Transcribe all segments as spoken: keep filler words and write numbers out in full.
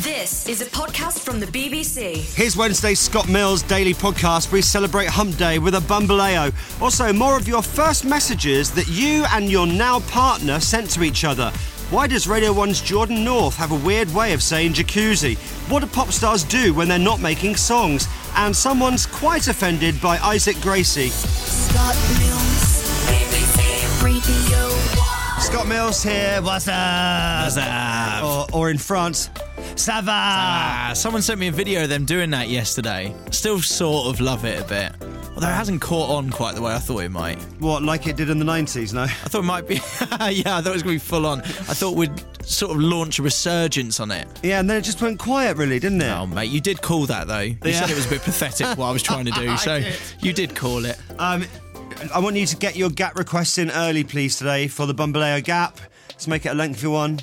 This is a podcast from the B B C. Here's Wednesday's Scott Mills daily podcast where we celebrate Hump Day with a Bumbaleo. Also, more of your first messages that you and your now partner sent to each other. Why does Radio one's Jordan North have a weird way of saying jacuzzi? What do pop stars do when they're not making songs? And someone's quite offended by Isaac Gracie. Scott Mills, B B C Radio one. Scott Mills here. What's up? What's up? Or, or in France, ça va? Ah, someone sent me a video of them doing that yesterday. Still sort of love it a bit. Although it hasn't caught on quite the way I thought it might. What, like it did in the nineties, no? I thought it might be... yeah, I thought it was going to be full on. I thought we'd sort of launch a resurgence on it. Yeah, and then it just went quiet, really, didn't it? Oh, mate, you did call that, though. You Yeah. said it was a bit pathetic what I was trying to do, so did. you did call it. Um, I want you to get your gap requests in early, please, today for the Bumbaleo Gap. Let's make it a lengthy one.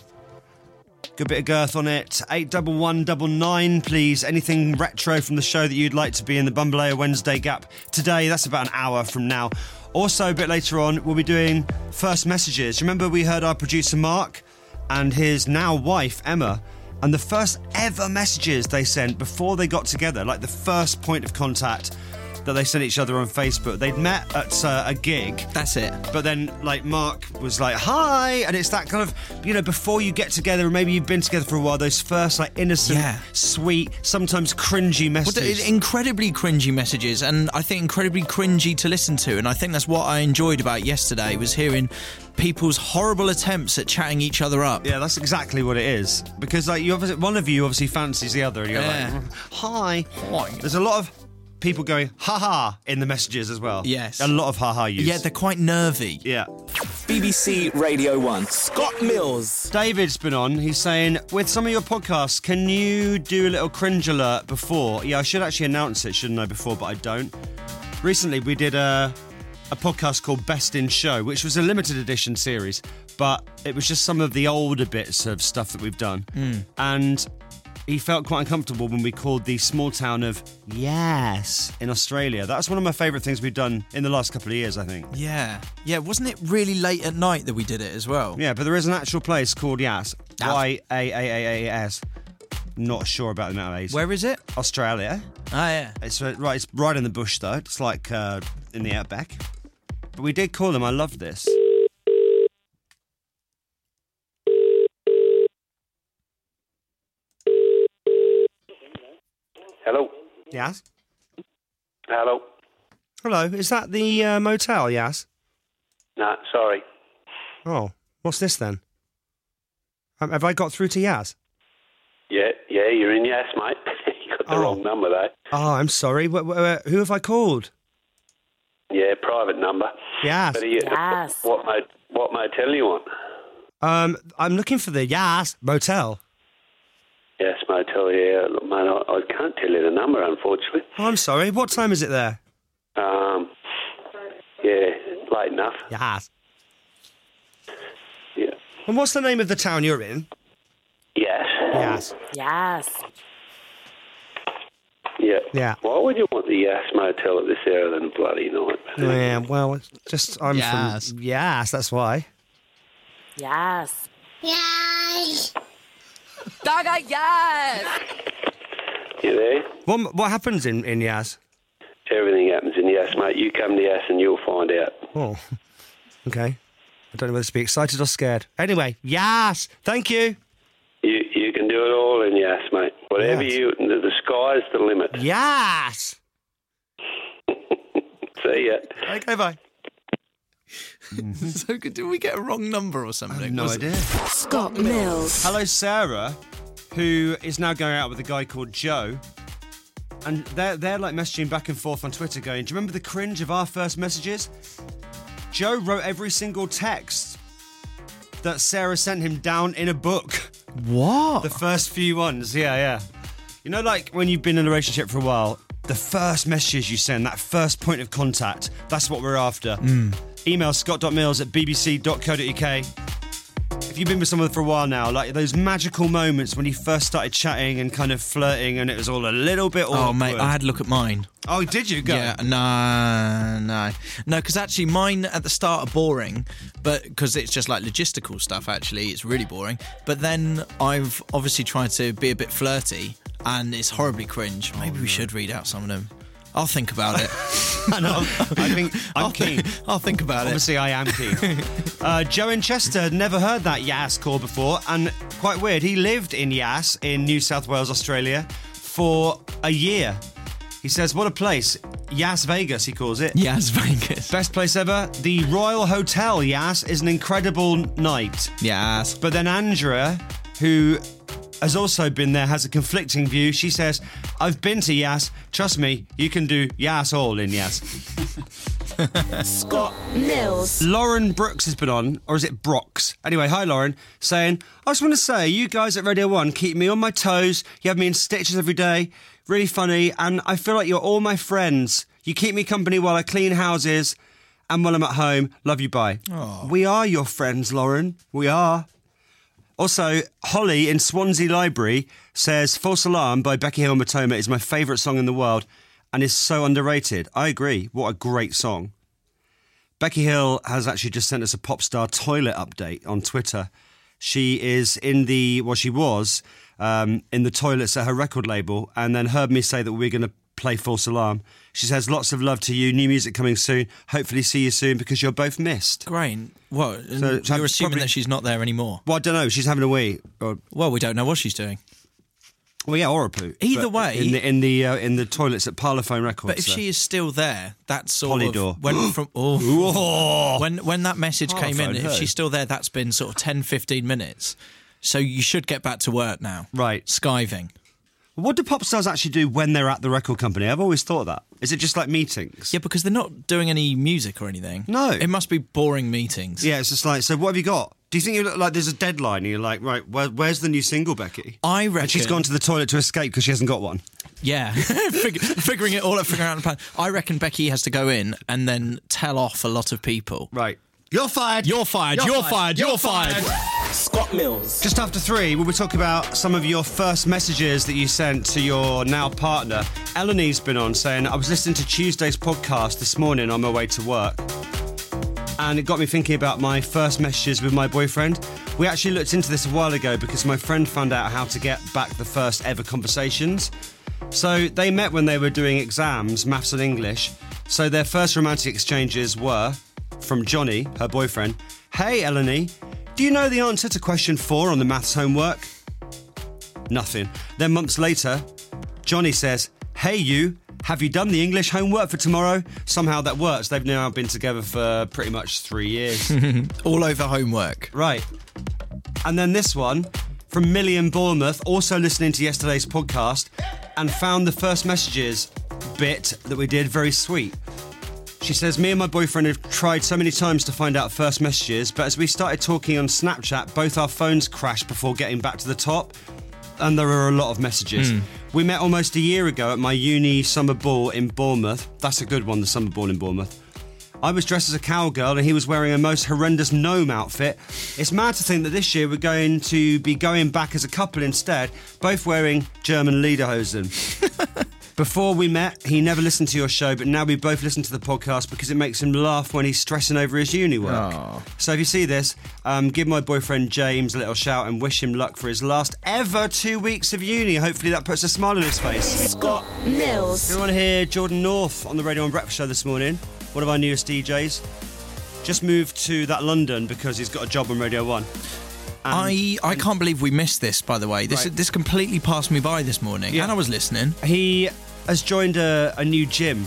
Good bit of girth on it. eight double one double nine, please. Anything retro from the show that you'd like to be in the Bumbaleo Wednesday Gap today. That's about an hour from now. Also, a bit later on, we'll be doing first messages. Remember we heard our producer Mark and his now wife Emma, and the first ever messages they sent before they got together, like the first point of contact that they sent each other on Facebook. They'd met at uh, a gig. That's it. But then, like, Mark was like, hi, and it's that kind of, you know, before you get together, and maybe you've been together for a while, those first, like, innocent, Yeah. sweet, sometimes cringy Well, messages. th- incredibly cringy messages, and I think incredibly cringy to listen to, and I think that's what I enjoyed about yesterday, was hearing people's horrible attempts at chatting each other up. Yeah, that's exactly what it is. Because, like, you obviously, one of you obviously fancies the other, and you're Yeah. like, hi. Hi. There's a lot of people going, ha-ha, in the messages as well. Yes. A lot of ha-ha use. Yeah, they're quite nervy. Yeah. B B C Radio one, Scott Mills. David's been on. He's saying, with some of your podcasts, can you do a little cringe alert before? Yeah, I should actually announce it, shouldn't I, before, but I don't. Recently, we did a, a podcast called Best in Show, which was a limited edition series, but it was just some of the older bits of stuff that we've done. Mm. And he felt quite uncomfortable when we called the small town of Yass in Australia. That's one of my favourite things we've done in the last couple of years, I think. Yeah. Yeah, wasn't it really late at night that we did it as well? Yeah, but there is an actual place called Yass. Yass. Y A A A A S. Not sure about the amount of A's. Where is it? Australia. Ah, yeah. It's uh, right. It's right in the bush, though. It's like uh, in the outback. But we did call them. I love this. Hello. Yes. Hello. Hello. Is that the uh, motel? Yes. No, sorry. Oh, what's this then? Um, have I got through to Yaz? Yeah, yeah, you're in yes, mate. You got the Oh. wrong number though. Oh, I'm sorry. Wh- wh- who have I called? Yeah, private number. Yaz. But are you, Yes. What mo- what motel you want? Um, I'm looking for the Yaz motel. Yes, motel. Yeah, look, mate, I, I can't tell you the number, unfortunately. Oh, I'm sorry. What time is it there? Um, yeah, late enough. Yaz. Yeah. And what's the name of the town you're in? Yes. Yaz. Yes. Yeah. Yeah. Why would you want the yes motel at this hour than bloody night? Yeah. Well, it's just I'm Yaz. from Yaz. That's why. Yes. Yes. Gaga, yes. You there? What what happens in in Yaz? Everything happens in yes, mate. You come to yes and you'll find out. Oh, okay. I don't know whether to be excited or scared. Anyway, yes. Thank you. You you can do it all in yes, mate. Whatever Yes. you, the, the sky's the limit. Yes. See ya. Okay, bye. So good. Did we get a wrong number or something? No Was it- idea. Scott Mills. Hello, Sarah, who is now going out with a guy called Joe. And they're, they're like messaging back and forth on Twitter going, do you remember the cringe of our first messages? Joe wrote every single text that Sarah sent him down in a book. What? The first few ones, yeah, yeah. You know, like when you've been in a relationship for a while, the first messages you send, that first point of contact, that's what we're after. Mm. Email scott dot mills at b b c dot co dot u k if you've been with someone for a while now, like those magical moments when you first started chatting and kind of flirting and it was all a little bit awkward. Oh, mate, I had a look at mine. Oh, did you? Go. Yeah, no, no. No, because actually mine at the start are boring, but because it's just like logistical stuff, actually, it's really boring. But then I've obviously tried to be a bit flirty, and it's horribly cringe. Maybe we should read out some of them. I'll think about it. I know. I think I'm I'll keen. Think, I'll think about Obviously, I am keen. uh, Joe in Chester had never heard that Yas call before, and quite weird. He lived in Yas in New South Wales, Australia, for a year. He says, what a place. Yas Vegas, he calls it. it. Yas Vegas. Best place ever. The Royal Hotel, Yas, is an incredible night. Yas. But then Andrea, who has also been there, has a conflicting view. She says, I've been to Yas. Trust me, you can do Yas all in Yas. Scott Mills. Lauren Brooks has been on, or is it Brox? Anyway, hi Lauren, saying, I just want to say, you guys at Radio one keep me on my toes. You have me in stitches every day. Really funny, and I feel like you're all my friends. You keep me company while I clean houses and when I'm at home. Love you, bye. Aww. We are your friends, Lauren. We are. Also, Holly in Swansea Library says, False Alarm by Becky Hill and Matoma is my favourite song in the world and is so underrated. I agree. What a great song. Becky Hill has actually just sent us a Popstar toilet update on Twitter. She is in the, well, she was um, in the toilets at her record label and then heard me say that we're going to play False Alarm. She says, lots of love to you, new music coming soon. Hopefully see you soon because you're both missed. Great. What? So, you're so assuming probably, that she's not there anymore? Well, I don't know. She's having a wee. Or, well, we don't know what she's doing. Well, yeah, or a poo. Either But way, in the in the uh, in the toilets at Parlophone Records. But if so. she is still there, that's sort Polydor. of when from oh, Whoa. when when that message came in. Parlophone, If hey. she's still there, that's been sort of ten, fifteen minutes. So you should get back to work now. Right. Skiving. What do pop stars actually do when they're at the record company? I've always thought that. Is it just like meetings? Yeah, because they're not doing any music or anything. No. It must be boring meetings. Yeah, it's just like, so what have you got? Do you think you look like there's a deadline and you're like, right, where, where's the new single, Becky? I reckon. And she's gone to the toilet to escape because she hasn't got one. Yeah, Fig- figuring it all out, figuring out the plan. I reckon Becky has to go in and then tell off a lot of people. Right. You're fired. You're fired. You're, you're fired. You're fired. Scott Mills. Just after three, we'll be talking about some of your first messages that you sent to your now partner. Eleanor's been on saying, I was listening to Tuesday's podcast this morning on my way to work. And it got me thinking about my first messages with my boyfriend. We actually looked into this a while ago because my friend found out how to get back the first ever conversations. So they met when they were doing exams, maths and English. So their first romantic exchanges were, from Johnny, her boyfriend, Hey Eleni, do you know the answer to question four on the maths homework? Nothing. Then months later, Johnny says, Hey you, have you done the English homework for tomorrow? Somehow that works. They've now been together for pretty much three years. All over homework. Right. And then this one, from Millie in Bournemouth, also listening to yesterday's podcast, and found the first messages bit that we did very sweet. She says, me and my boyfriend have tried so many times to find out first messages, but as we started talking on Snapchat, both our phones crashed before getting back to the top, and there are a lot of messages. Mm. We met almost a year ago at my uni summer ball in Bournemouth. That's a good one, the summer ball in Bournemouth. I was dressed as a cowgirl and he was wearing a most horrendous gnome outfit. It's mad to think that this year we're going to be going back as a couple instead, both wearing German lederhosen. Before we met, he never listened to your show, but now we both listen to the podcast because it makes him laugh when he's stressing over his uni work. Aww. So if you see this, um, give my boyfriend James a little shout and wish him luck for his last ever two weeks of uni. Hopefully that puts a smile on his face. Scott Mills. You want to hear Jordan North on the Radio one Breakfast Show this morning? One of our newest D Js. Just moved to that London because he's got a job on Radio one. And, I, I can't believe we missed this, by the way. This Right. this completely passed me by this morning, Yeah. and I was listening. He has joined a, a new gym,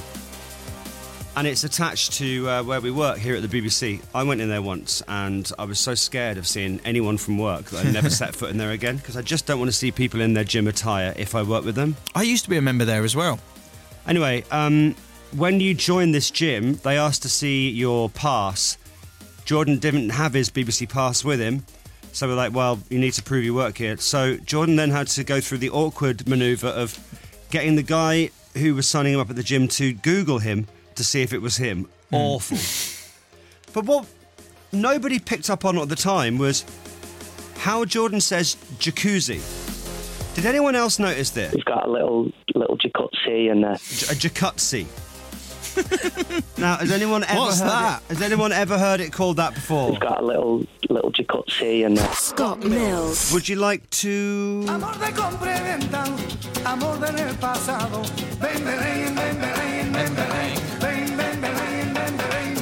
and it's attached to uh, where we work here at the B B C. I went in there once, and I was so scared of seeing anyone from work that I never set foot in there again, because I just don't want to see people in their gym attire if I work with them. I used to be a member there as well. Anyway, um, when you join this gym, they asked to see your pass. Jordan didn't have his B B C pass with him. So we're like, well, you need to prove you work here. So Jordan then had to go through the awkward manoeuvre of getting the guy who was signing him up at the gym to Google him to see if it was him. Mm. Awful. But what nobody picked up on at the time was Howard Jordan says jacuzzi. Did anyone else notice this? We've got a little little jacuzzi and uh, J- a jacuzzi. Now, has anyone ever What's heard that? It, has anyone ever heard it called that before? we've got a little little jacuzzi and uh, Scott Mills. Would you like to? Amor de compra y venta, amor del pasado. Ven, ven, ven, ven, ven, ven, ven, ven, ven, ven, ven, ven.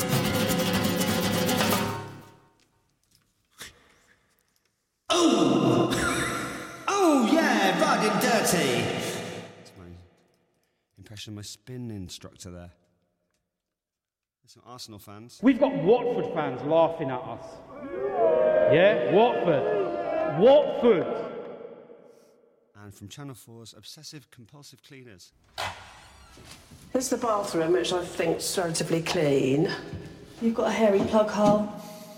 Oh yeah, riding dirty. That's my impression of my spin instructor there. There's some Arsenal fans. We've got Watford fans laughing at us. Yeah, Watford. Watford. And from Channel four's Obsessive Compulsive Cleaners. This is the bathroom, which I think's relatively clean. You've got a hairy plug hole.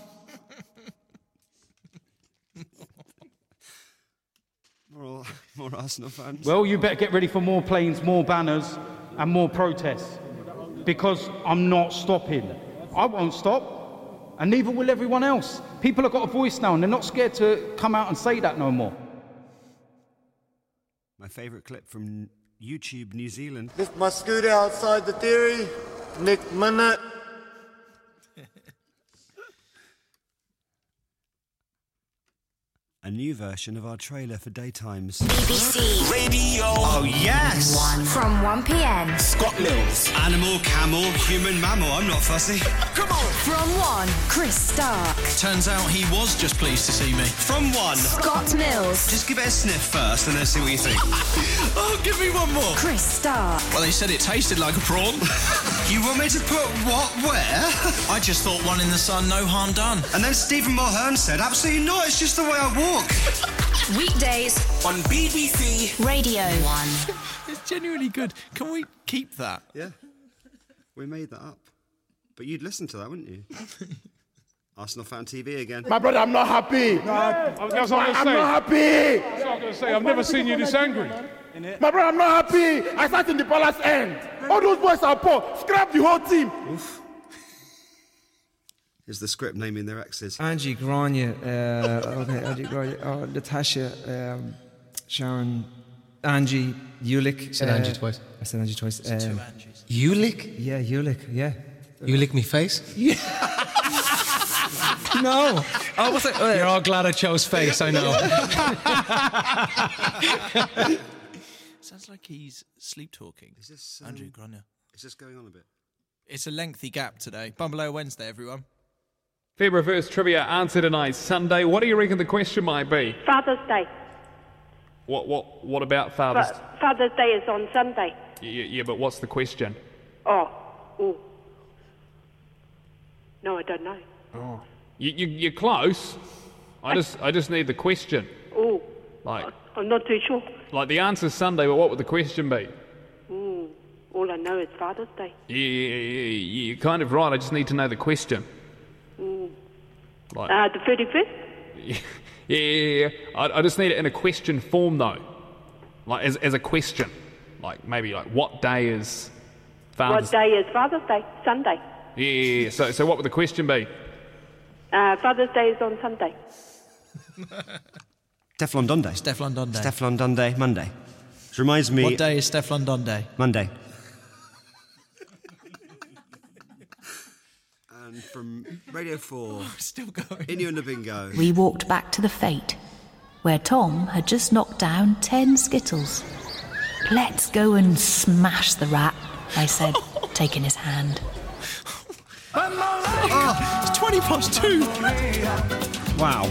More, more Arsenal fans. Well, you better get ready for more planes, more banners, and more protests. Because I'm not stopping. I won't stop. And neither will everyone else. People have got a voice now and they're not scared to come out and say that no more. My favourite clip from YouTube New Zealand. Lift my scooter outside the theory. Nick Minute. A new version of our trailer for Daytimes. B B C Radio. Oh yes! from one p.m. Scott Mills. Animal, camel, human, mammal. I'm not fussy. Come on. From one, Chris Stark. Turns out he was just pleased to see me. From one. Scott Mills. Just give it a sniff first and then see what you think. Oh, give me one more. Chris Stark. Well, they said it tasted like a prawn. You want me to put what where? I just thought one in the sun, no harm done. And then Stephen Mulhern said, absolutely not, it's just the way I walk. Weekdays, On B B C. Radio one. It's genuinely good. Can we keep that? Yeah, we made that up. But you'd listen to that, wouldn't you? Arsenal Fan T V again. My brother, I'm not happy. That's what I'm going to I'm say. not happy. That's what I'm going to say. I've never seen you this angry. My brother, I'm not happy. I sat in the palace end. All those boys are poor. Scrap the whole team. Oof. Here's the script naming their exes. Angie Grania, uh, okay, Angie Grania, oh, Natasha, um, Sharon, Angie, Ulick. You said uh, Angie twice. I said Angie twice. Two Um, Angies. You lick? yeah, Ulick, yeah. You lick me face? No. Oh, what's it? Uh, You're all glad I chose face, I know. Sounds like he's sleep talking. Is this, um, Andrew Grania. Is this going on a bit? It's a lengthy gap today. Bumbaleo Wednesday, everyone. February first trivia answer tonight, Sunday. What do you reckon the question might be? Father's Day. What what what about Father's Fa- Father's Day is on Sunday. yeah, yeah, but what's the question? Oh, ooh. No, I don't know. Oh. You, you you're close. I just I just need the question. Ooh, Like I'm not too sure. like the answer's Sunday, but what would the question be? Ooh, all I know is Father's Day. Yeah, yeah, yeah, you're kind of right. I just need to know the question. Ooh. Like Uh, the thirty-fifth? yeah, yeah, yeah. I, I just need it in a question form though. Like as as a question. Like maybe like what day is Father's What day is Father's Day? Sunday. Yeah, yeah, yeah. So so what would the question be? Uh, Father's Day is on Sunday. Teflon Donde. Stefflon Donde. Teflon Donde, Monday. Which reminds me... What day is Stefflon Donde? Monday. And from Radio four, Still going. Innu and the Bingo. We walked back to the Fate, where Tom had just knocked down ten Skittles. Let's go and smash the rat, I said, taking his hand. Oh, it's twenty past two. Wow.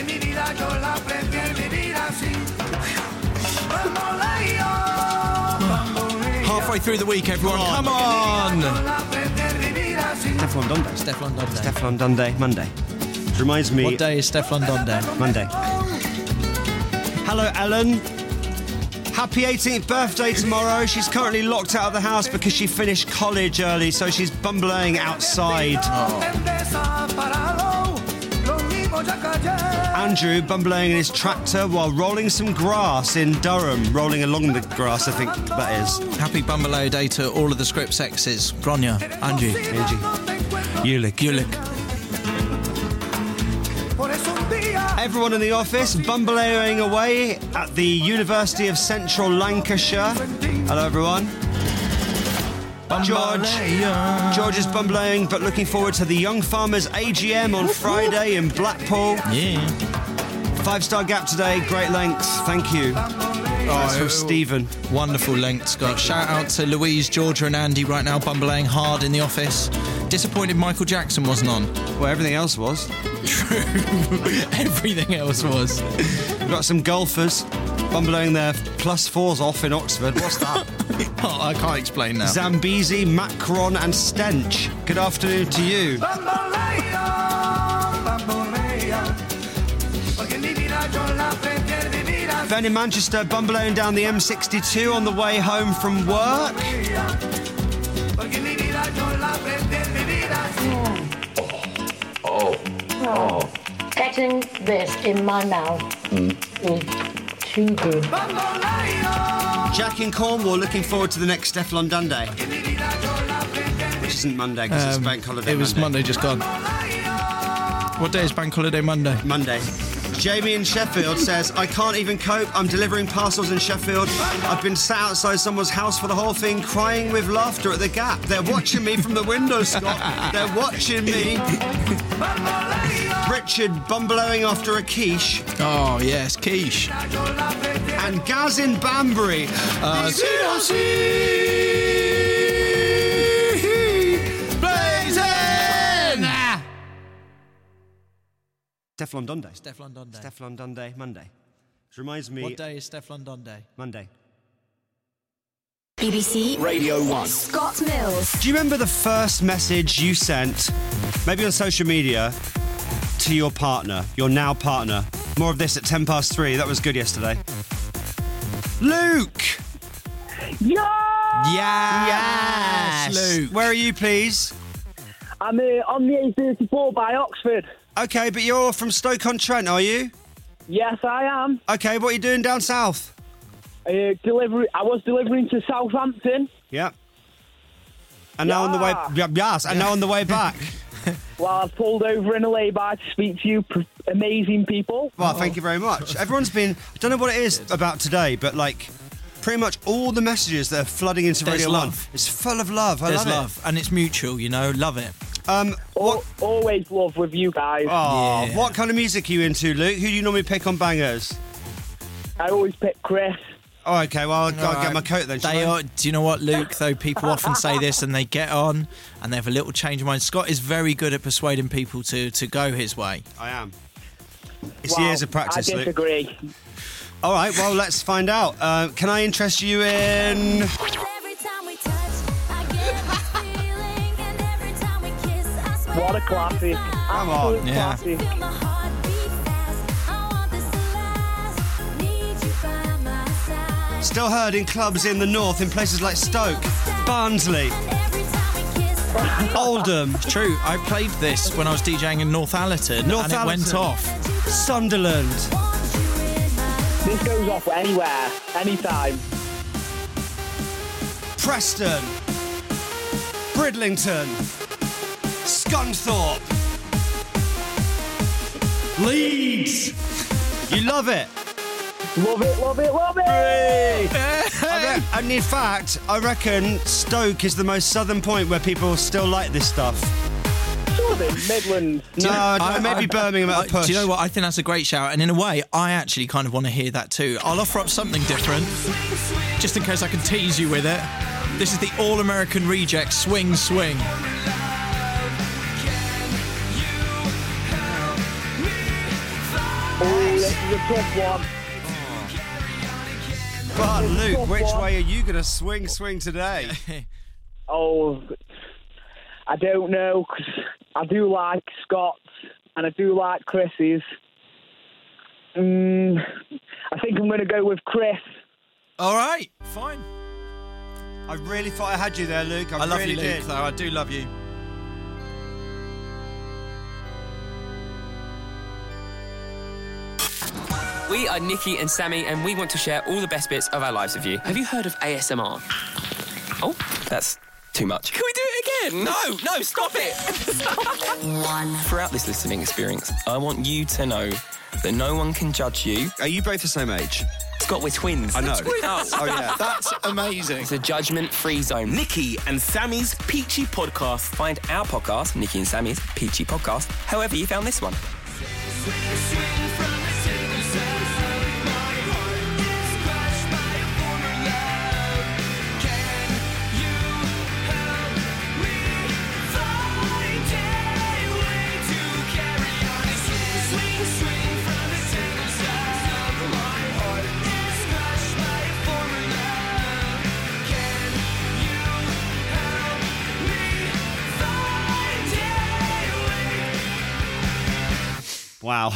Halfway through the week, everyone. Come on. Teflon Donde. Stefflon Donde. Teflon Donde, Monday. Which reminds me... What day is Stefflon Donde? Monday. Hello, Ellen. Happy eighteenth birthday tomorrow. She's currently locked out of the house because she finished college early, so she's bumbling outside. Andrew bumbling in his tractor while rolling some grass in Durham. Rolling along the grass, I think that is. Happy Bumbaleo Day to all of the scripts exes. Grania, Angie, Angie. Ulick, Ulick. Por eso un día Everyone in the office bumbling away at the University of Central Lancashire. Hello, everyone. George. George is bumbling, but looking forward to the Young Farmers A G M on Friday in Blackpool. Yeah. Five-star gap today, great length, thank you. That's from Stephen. Wonderful length, Scott. Shout out to Louise, Georgia and Andy right now bumbling hard in the office. Disappointed Michael Jackson wasn't on. Well, everything else was. True. Everything else was. We've got some golfers bumbling their plus fours off in Oxford. What's that? Oh, I can't explain now. Zambezi, Macron and Stench. Good afternoon to you. Ben in Manchester bumbling down the M sixty-two on the way home from work. Oh. Oh. Getting this in my mouth mm. is too good. Jack in Cornwall looking forward to the next Stefflon Dundee. Which isn't Monday because um, it's Bank Holiday It was Monday. Monday just gone. What day is Bank Holiday Monday? Monday. Jamie in Sheffield says, I can't even cope. I'm delivering parcels in Sheffield. I've been sat outside someone's house for the whole thing, crying with laughter at the gap. They're watching me from the window, Scott. They're watching me. Richard bumbling after a quiche. Oh, yes, quiche. And Gaz in Banbury. Uh, Stefflon Dundee. Stefflon Dundee. Stefflon Dundee, Monday. Which reminds me... What day is Stefflon Dundee? Monday. B B C Radio one. Scott Mills. Do you remember the first message you sent, maybe on social media, to your partner, your now partner? More of this at ten past three. That was good yesterday. Luke! Yo! Yes! Luke. Where are you, please? I'm uh, on the A thirty-four by Oxford. Okay, but you're from Stoke-on-Trent, are you? Yes, I am. Okay, what are you doing down south? Uh, delivery. I was delivering to Southampton. Yeah. And now on the way... Yeah. Yes, and now on the way back. Well, I've pulled over in a lay-by to speak to you pr- amazing people. Well, thank you very much. Everyone's been... I don't know what it is about today, but, like, pretty much all the messages that are flooding into There's Radio love. one. It's full of love. I There's love, love. And it's mutual, you know. Love it. it. Um, what... Always love with you guys. Oh, Yeah. what kind of music are you into, Luke? Who do you normally pick on bangers? I always pick Chris. Oh, okay, well, I'll, I'll Alright. get my coat then. They shall I? are, do you know what, Luke, though? People often say this and they get on and they have a little change of mind. Scott is very good at persuading people to, to go his way. I am. It's Well, years of practice, I Luke. disagree. All right, well, let's find out. Uh, can I interest you in... What a classic. Come Absolute on. Yeah. classic. Still heard in clubs in the north, in places like Stoke, Barnsley, Oldham, It's true. I played this when I was DJing in Northallerton North and it went Allerton. off. Sunderland, This goes off anywhere, anytime. Preston, Bridlington, Scunthorpe, Leeds. You love it. Love it, love it, love it! I re- and in fact, I reckon Stoke is the most southern point where people still like this stuff. Southern, Midlands. No, I- maybe I- Birmingham at I- a push. Do you know what? I think that's a great shout. And in a way, I actually kind of want to hear that too. I'll offer up something different, just in case I can tease you with it. This is the All-American Reject Swing Swing. Oh, this is a tough one. But Luke, which way are you going to swing swing today? Oh, I don't know, 'cause I do like Scott's and I do like Chris's. Mm, I think I'm going to go with Chris. All right, fine. I really thought I had you there, Luke. I, I love really you, Luke, did. though. I do love you. We are Nikki and Sammy, and we want to share all the best bits of our lives with you. Have you heard of A S M R? Oh, that's too much. Can we do it again? No, no, stop it! Throughout this listening experience, I want you to know that no one can judge you. Are you both the same age? Scott, we're twins. I know. Twins. Oh, yeah. That's amazing. It's a judgment-free zone. Nikki and Sammy's Peachy Podcast. Find our podcast, Nikki and Sammy's Peachy Podcast, however you found this one. Wow.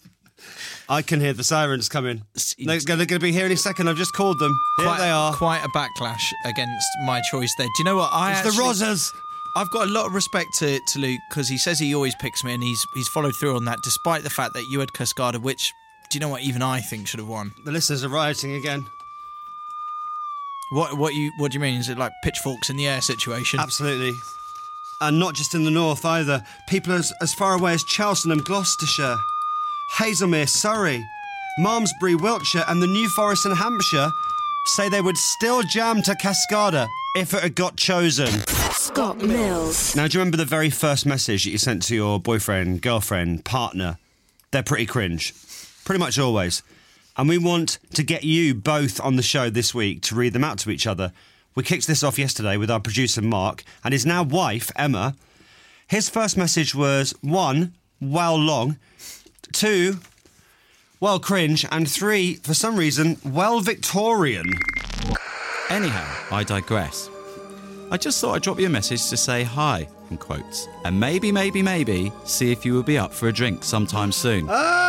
I can hear the sirens coming. They're going to be here any second. I've just called them. Here Quite, they are. Quite a backlash against my choice there. Do you know what? I It's actually, the Rozzers. I've got a lot of respect to, to Luke because he says he always picks me and he's he's followed through on that despite the fact that you had Cascada, which, do you know what, even I think should have won. The listeners are rioting again. What what you what do you mean? Is it like pitchforks in the air situation? Absolutely. And not just in the north either. People as, as far away as Cheltenham, Gloucestershire, Hazelmere, Surrey, Malmesbury, Wiltshire and the New Forest in Hampshire say they would still jam to Cascada if it had got chosen. Scott Mills. Now, do you remember the very first message that you sent to your boyfriend, girlfriend, partner? They're pretty cringe. Pretty much always. And we want to get you both on the show this week to read them out to each other. We kicked this off yesterday with our producer, Mark, and his now wife, Emma. His first message was, one, well long, two, well cringe, and three, for some reason, well Victorian. Anyhow, I digress. I just thought I'd drop you a message to say hi, in quotes, and maybe, maybe, maybe see if you would be up for a drink sometime soon.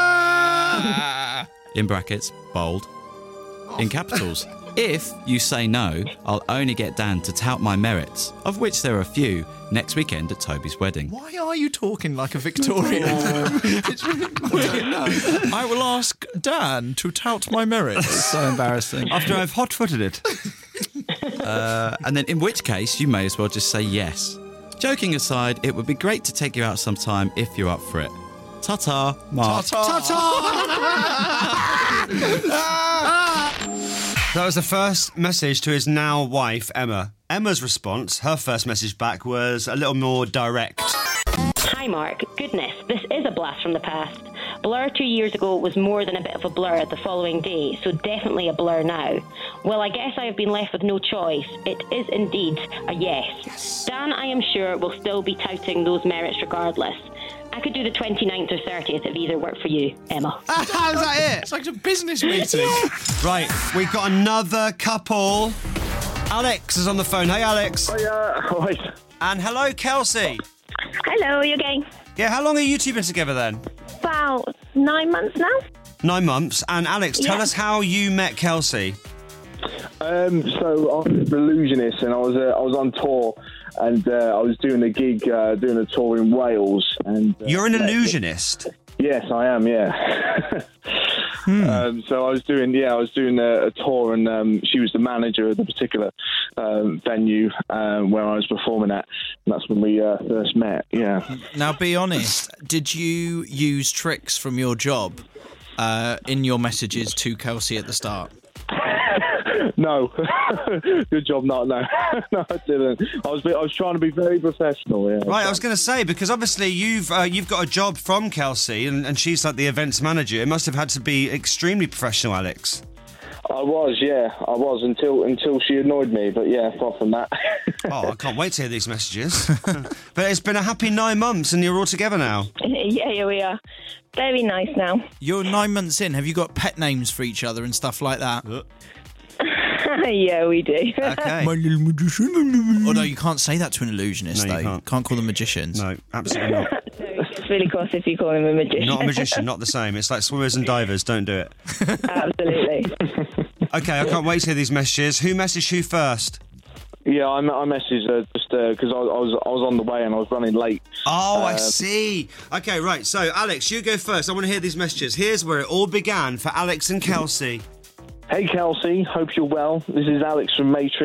Ah! In brackets, bold. In capitals. If you say no, I'll only get Dan to tout my merits, of which there are a few, next weekend at Toby's wedding. Why are you talking like a Victorian? It's really, I don't know. I will ask Dan to tout my merits. It's so embarrassing. After I've hot-footed it. Uh, and then in which case, you may as well just say yes. Joking aside, it would be great to take you out sometime if you're up for it. Ta-ta, Mark. That was the first message to his now wife, Emma. Emma's response, her first message back, was a little more direct. Hi, Mark. Goodness, this is a blast from the past. Blur two years ago was more than a bit of a blur the following day, so definitely a blur now. Well, I guess I have been left with no choice. It is indeed a yes. yes. Dan, I am sure, will still be touting those merits regardless. I could do the twenty-ninth or thirtieth if either work for you, Emma. Is that it? It's like a business meeting. Right, we've got another couple. Alex is on the phone. Hey, Alex. Hiya. Hi. And hello, Kelsey. Hello, you okay? Yeah, how long are you two been together then? About nine months now. Nine months. And Alex, tell Yeah. us how you met Kelsey. Um, so I'm an illusionist, and I was uh, I was on tour, and uh, I was doing a gig, uh, doing a tour in Wales. And uh, You're an illusionist? Yes, I am. Yeah. Hmm. Um, so I was doing, yeah, I was doing a, a tour, and um, she was the manager of the particular um, venue um, where I was performing at, and that's when we uh, first met. Yeah. Now, be honest. Did you use tricks from your job uh, in your messages to Kelsey at the start? No, good job. Not no, no, I didn't. I was, I was trying to be very professional. Yeah. Right, I was going to say, because obviously you've uh, you've got a job from Kelsey, and, and she's like the events manager. It must have had to be extremely professional, Alex. I was, yeah, I was until until she annoyed me. But yeah, apart from that. Oh, I can't wait to hear these messages. But it's been a happy nine months, and you're all together now. Yeah, yeah, we are. Very nice now. You're nine months in. Have you got pet names for each other and stuff like that? Yeah, we do. Okay. My little magician. Although you can't say that to an illusionist, No, though. you can't. Can't call them magicians. No, absolutely not. It's really cross if you call him a magician. Not a magician, not the same. It's like swimmers and divers. Don't do it. Absolutely. Okay, I can't wait to hear these messages. Who messaged who first? Yeah, I, I messaged her just because uh, I, I was I was on the way and I was running late. Oh, I Uh, see. Okay, right. So, Alex, you go first. I want to hear these messages. Here's where it all began for Alex and Kelsey. Hey Kelsey, hope you're well. This is Alex from Matrix.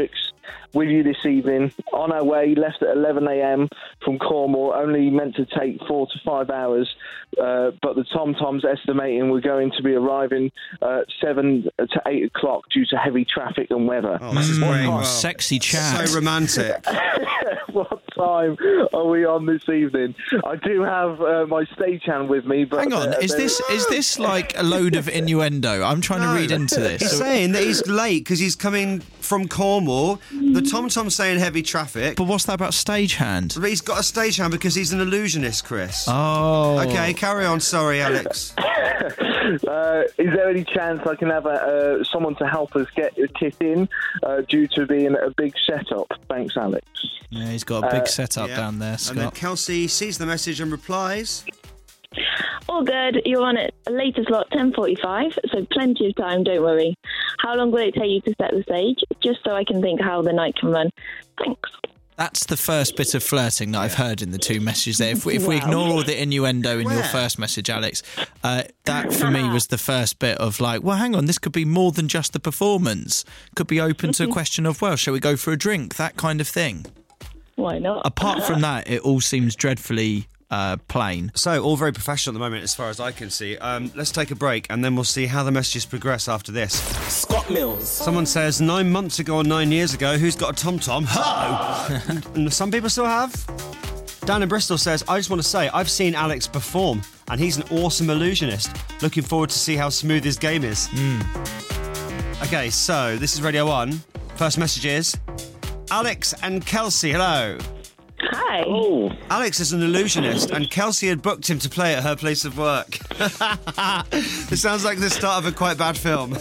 with you this evening. On our way, left at eleven a.m. from Cornwall, only meant to take four to five hours, uh, but the TomTom's estimating we're going to be arriving uh, seven to eight o'clock due to heavy traffic and weather. Oh, this is great. Well, sexy chat. So romantic. What time are we on this evening? I do have uh, my stagehand with me, but Hang on, uh, is this is this like a load of innuendo? I'm trying No. to read into this. He's saying that he's late because he's coming from Cornwall. The TomTom's saying heavy traffic. But what's that about stagehand? But he's got a stagehand because he's an illusionist, Chris. Oh. Okay, carry on. Sorry, Alex. Uh, is there any chance I can have a, uh, someone to help us get a kit in uh, due to being a big setup? Thanks, Alex. Yeah, he's got a big Uh, setup Yeah. down there, And then Scott. Kelsey sees the message and replies. All good. You're on at a later slot, ten forty-five, so plenty of time, don't worry. How long will it take you to set the stage? Just so I can think how the night can run. Thanks. That's the first bit of flirting that I've heard in the two messages there. If we, if we Wow. ignore all the innuendo in your Where? first message, Alex, uh, that for me was the first bit of like, well, hang on, this could be more than just the performance. Could be open to a question of, well, shall we go for a drink? That kind of thing. Why not? Apart from that, it all seems dreadfully uh, plain. So, all very professional at the moment, as far as I can see. Um, let's take a break, and then we'll see how the messages progress after this. Scott Mills. Someone says, nine months ago or nine years ago, who's got a TomTom? Hello! And some people still have. Dan in Bristol says, I just want to say, I've seen Alex perform, and he's an awesome illusionist. Looking forward to see how smooth his game is. Okay, so, this is Radio one. First message is, Alex and Kelsey, hello. Hi. Oh. Alex is an illusionist, and Kelsey had booked him to play at her place of work. This sounds like the start of a quite bad film.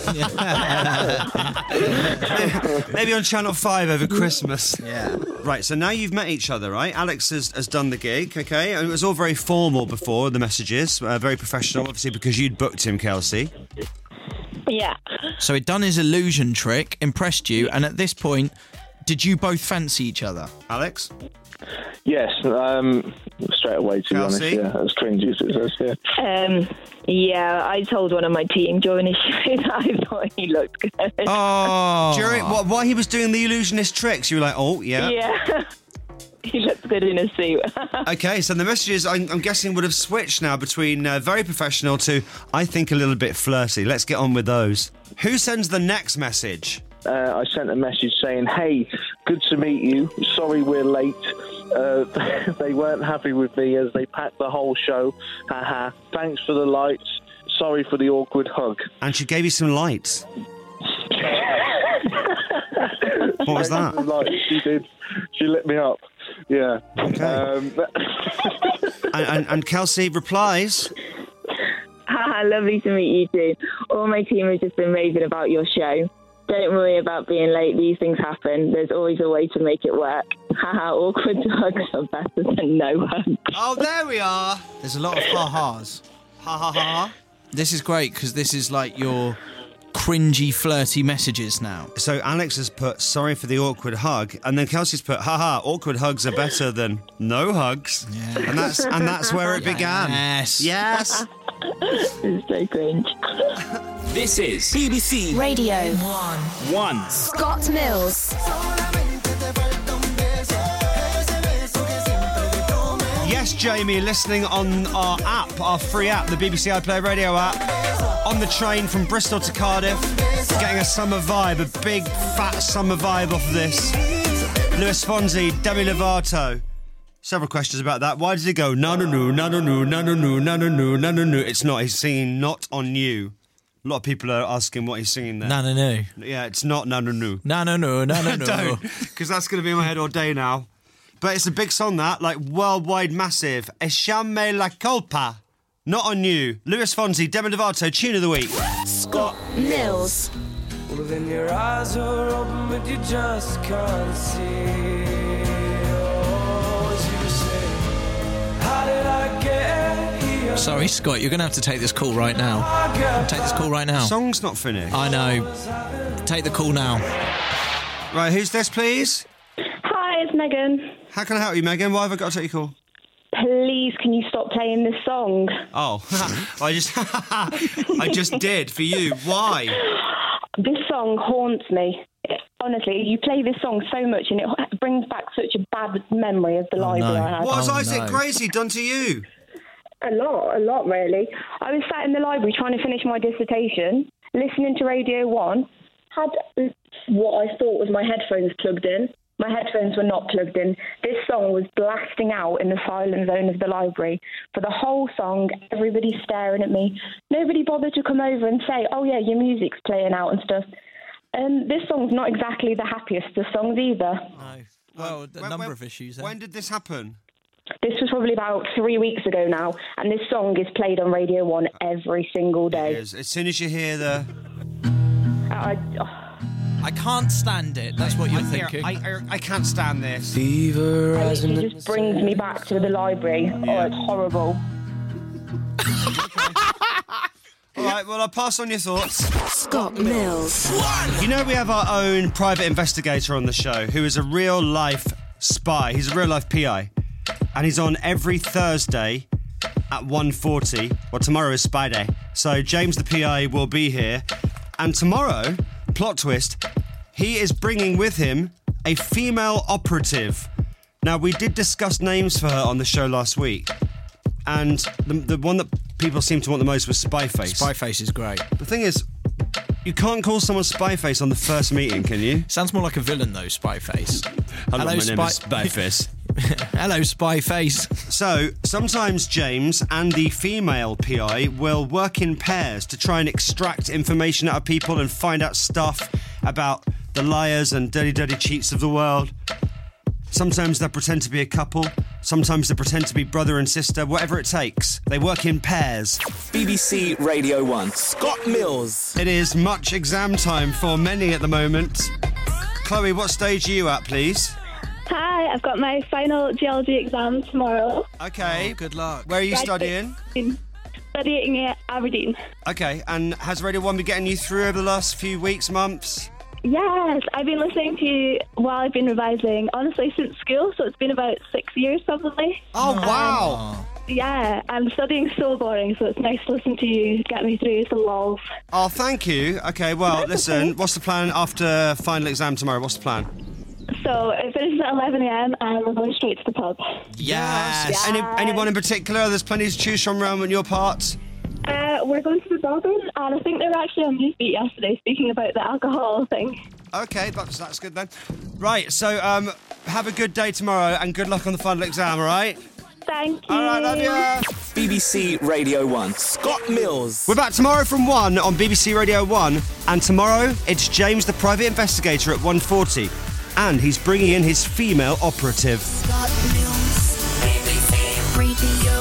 Maybe on Channel five over Christmas. Yeah. Right, so now you've met each other, right? Alex has, has done the gig, okay? And it was all very formal before, the messages. Uh, very professional, obviously, because you'd booked him, Kelsey. Yeah. So he'd done his illusion trick, impressed you, and at this point, did you both fancy each other? Alex? Yes, um, straight away, to Kelsey? be honest, yeah, as cringy as it says, yeah. Um, yeah, I told one of my team during his show that I thought he looked good. Oh. During, what, while he was doing the illusionist tricks, you were like, oh, yeah. Yeah. He looks good in a suit. Okay, so the messages, I'm, I'm guessing, would have switched now between uh, very professional to, I think, a little bit flirty. Let's get on with those. Who sends the next message? Uh, I sent a message saying, hey, good to meet you. Sorry we're late. Uh, they weren't happy with me as they packed the whole show. Haha. Thanks for the lights. Sorry for the awkward hug. And she gave you some lights. What was that? Lights, she did. She lit me up. Yeah. Okay. Um, and, and, and Kelsey replies, Haha, lovely to meet you too. All my team has just been raving about your show. Don't worry about being late. These things happen. There's always a way to make it work. Haha, awkward hugs are better than no hugs. oh, there we are. There's a lot of ha-has. Ha ha ha. This is great, because this is like your cringy, flirty messages now. So Alex has put, sorry for the awkward hug, and then Kelsey's put, haha, awkward hugs are better than no hugs. Yeah. And that's and that's where it began. Yes. Yes. It's so cringe. This is B B C Radio one. One. Scott Mills. Yes, Jamie, listening on our app, our free app, the B B C iPlayer Radio app, on the train from Bristol to Cardiff, getting a summer vibe, a big fat summer vibe off of this. Lewis Fonzi, Demi Lovato. Several questions about that. Why does he go, no, no, no, no, no, no, no, no, no, no, no, no, no, no, no? It's not. He's singing Not On You. A lot of people are asking what he's singing there. No, no, no. Yeah, it's not no, no, no. No, no, no, no, no, no. Don't, because that's going to be in my head all day now. But it's a big song, that, like worldwide massive. Echame la culpa. Not On You. Lewis Fonzi, Demi Lovato, tune of the week. Scott Mills. Well, then your eyes are open, but you just can't see. Oh, as you say, how did I get here? Sorry, Scott, you're going to have to take this call right now. Take this call right now. The song's not finished. I know. Take the call now. Right, who's this, please? Hi, it's Megan. How can I help you, Megan? Why have I got to take your call? Please, can you stop playing this song? Oh, I just, I just did for you. Why? This song haunts me. Honestly, you play this song so much and it brings back such a bad memory of the library I had. What has Isaac Gracie done to you? A lot, a lot, really. I was sat in the library trying to finish my dissertation, listening to Radio one, had what I thought was my headphones plugged in. My headphones were not plugged in. This song was blasting out in the silent zone of the library. For the whole song, everybody's staring at me. Nobody bothered to come over and say, oh, yeah, your music's playing out and stuff. And this song's not exactly the happiest of songs either. No. Well, a When- number when- of issues there. When did this happen? This was probably about three weeks ago now, and this song is played on Radio one every single day. As, as soon as you hear the... I, oh, I can't stand it. That's what you're I hear- thinking. I, I, I can't stand this. Fever it rising. just brings me back to the library. Oh, it's horrible. All right, well, I'll pass on your thoughts. Scott Mills. You know we have our own private investigator on the show who is a real-life spy. He's a real-life P I. And he's on every Thursday at one forty. Well, tomorrow is Spy Day. So James the P I will be here. And tomorrow, plot twist, he is bringing with him a female operative. Now, we did discuss names for her on the show last week. And the, the one that people seem to want the most was Spyface. Spyface is great. The thing is, you can't call someone Spyface on the first meeting, can you? Sounds more like a villain, though, Spyface. Hello, my name is Spyface. Hello, Spyface. So, sometimes James and the female P I will work in pairs to try and extract information out of people and find out stuff about the liars and dirty, dirty cheats of the world. Sometimes they'll pretend to be a couple. Sometimes they pretend to be brother and sister. Whatever it takes. They work in pairs. B B C Radio one. Scott Mills. It is much exam time for many at the moment. Chloe, what stage are you at, please? Hi, I've got my final geology exam tomorrow. Okay. Oh, good luck. Where are you studying? Studying at Aberdeen. Okay, and has Radio one been getting you through over the last few weeks, months? Yes, I've been listening to you while I've been revising, honestly, since school, so it's been about six years probably. Oh, wow. Um, yeah, and studying's so boring, so it's nice to listen to you get me through some lols. Oh, thank you. Okay, well, listen, what's the plan after final exam tomorrow? What's the plan? So it finishes at eleven a.m. and we're going straight to the pub. Yes. Any, anyone in particular? There's plenty to choose from around in your parts. Uh, we're going to the Bourbon, and I think they were actually on Newsbeat yesterday speaking about the alcohol thing. Okay, that's, that's good then. Right, so um, have a good day tomorrow and good luck on the final exam, all right? Thank you. All right, love you. B B C Radio one. Scott Mills. We're back tomorrow from one on B B C Radio one, and tomorrow it's James the Private Investigator at one forty, and he's bringing in his female operative. Scott Mills. B B C Radio